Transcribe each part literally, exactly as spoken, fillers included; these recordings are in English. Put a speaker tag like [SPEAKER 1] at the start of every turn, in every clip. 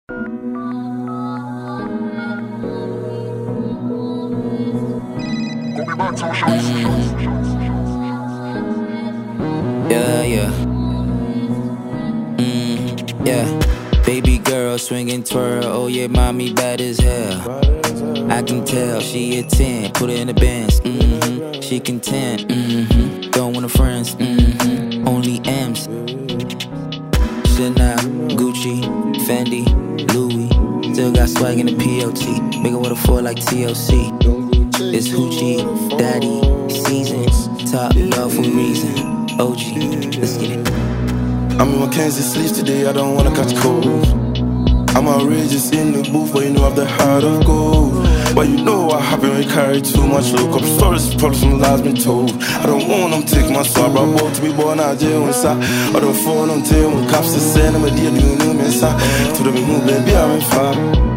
[SPEAKER 1] Yeah, yeah. Mm, yeah. Baby girl swinging twirl. Oh yeah, mommy bad as hell. I can tell she a ten. Put her in the Benz. Mm-hmm. She content. Mm-hmm. Don't want her friends. Mm-hmm. Only M's. Chanel, Gucci, Fendi, Louis. Still got swag in the P O T. Make it with a four like T L C. It's Hoochie, Daddy, Seasons. Top love for reason. O G, let's get it.
[SPEAKER 2] I'm in my Kansas sleeves today, I don't wanna catch cold. I'm outrageous in the booth, but you know I've the heart of gold. But you know what happen when you carry too much look up. Stories, problems from the lies been told. I don't want them take my soul. I brought both to be born out jail inside. I don't phone them tail when cops are saying I'm a deal, do you know me inside? To the move, baby, I'm in fire.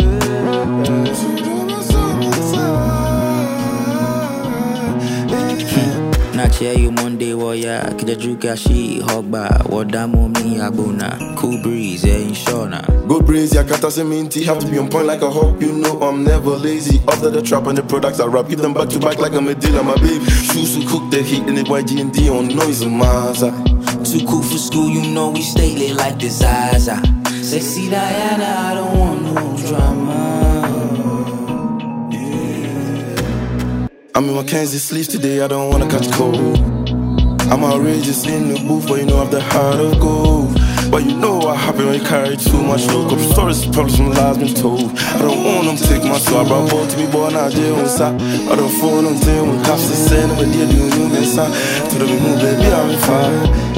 [SPEAKER 1] Nache you Monday warrior, kida druka she hog bar. Wadamo mi abuna, cool breeze, yeah, in shona.
[SPEAKER 2] Good breeze, yeah, kata se minty. Have to be on point like a hawk, you know I'm never lazy. After the trap and the products I rap, keep them back to back like I'm a dealer, my baby. Shoes who cook the heat in the Y G and D on noise of Mars.
[SPEAKER 1] Too cool for school, you know we stay lit like the Zaza. Sexy Diana, I don't want no drama.
[SPEAKER 2] I'm in my Kansas sleeves today, I don't wanna catch cold. I'm outrageous in the booth, but you know I've the heart of gold. But you know what happen when you carry too much look up. Stories, problems from the lies been told. I don't want them take my soul. I brought both to be born out jail inside. I don't phone them tail when cops are saying I'm a deal, do you know me inside? To the move, baby, I'm in fire.